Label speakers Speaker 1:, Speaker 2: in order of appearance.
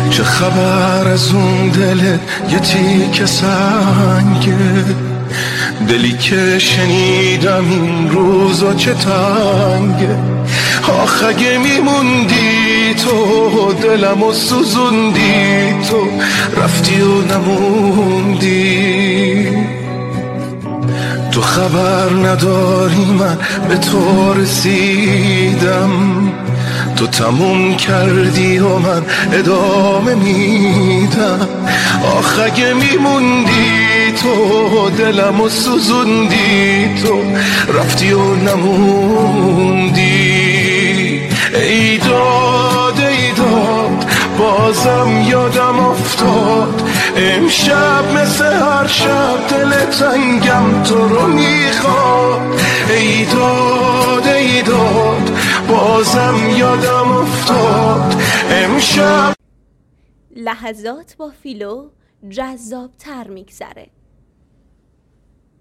Speaker 1: چه خبر از اون دلت یه تیکه سنگه، دلی که شنیدم این روزا چه تنگه. آخ اگه میموندی تو دلمو سوزوندی، تو رفتی و نموندی. تو خبر نداری من به تو رسیدم، تو تموم کردی و من ادامه میدم. آخ اگه میموندی تو دلمو سوزوندی، تو رفتی و نموندی. ای داد ای داد بازم یادم افتاد، امشب مثل هر شب دل تنگم تو رو میخواد. ای داد بازم یادم افتاد امشب.
Speaker 2: لحظات با فیلو جذاب تر میگذره.